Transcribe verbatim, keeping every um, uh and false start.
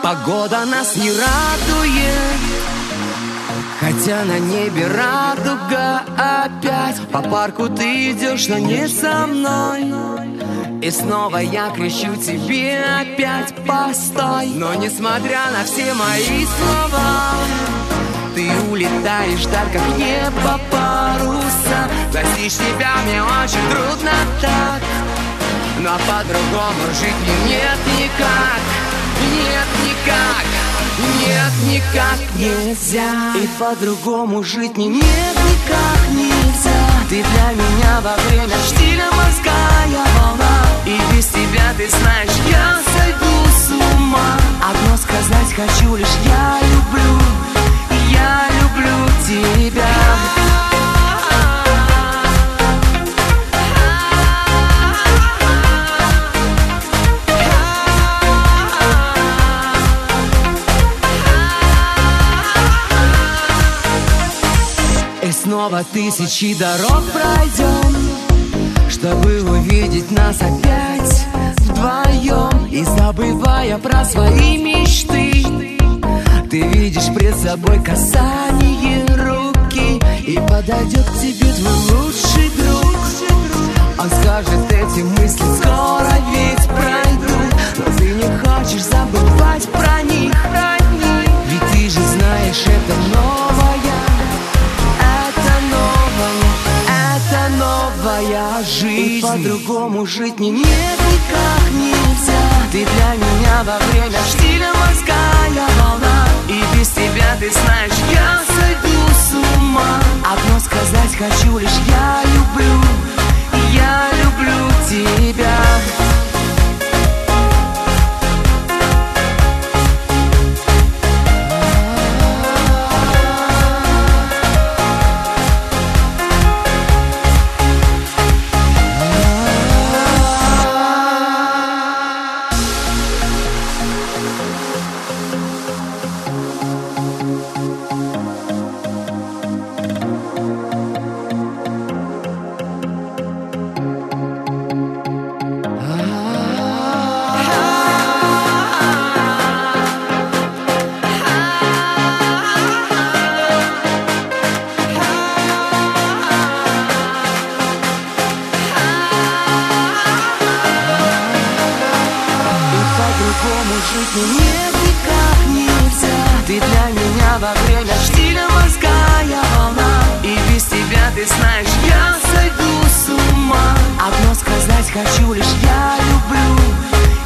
Погода нас не радует, хотя на небе радуга опять. По парку ты идешь, но не со мной. И снова я кричу тебе опять постой. Но несмотря на все мои слова, ты улетаешь так, как небо паруса. Достичь тебя мне очень трудно так, но по-другому жить мне нет никак. Нет никак, нет никак нельзя. И по-другому жить мне нет никак нельзя. Ты для меня во время штиля морская волна. И без тебя, ты знаешь, я сойду с ума. Одно сказать хочу лишь: я люблю, я люблю тебя. Снова тысячи дорог пройдем, чтобы увидеть нас опять вдвоем. И забывая про свои мечты, ты видишь пред собой касание руки. И подойдет к тебе твой лучший друг. Он скажет: эти мысли скоро ведь пройдут. Но ты не хочешь забывать про них, ведь ты же знаешь, это новая, новая жизнь. И по-другому жить мне нет никак нельзя. Ты для меня во время штиля морская волна. И без тебя, ты знаешь, я сойду с ума. Одно сказать хочу лишь: я люблю, я люблю тебя. Жить мне нет никак нельзя. Ты для меня во время штиля морская волна. И без тебя, ты знаешь, я сойду с ума. Одно сказать хочу лишь: я люблю,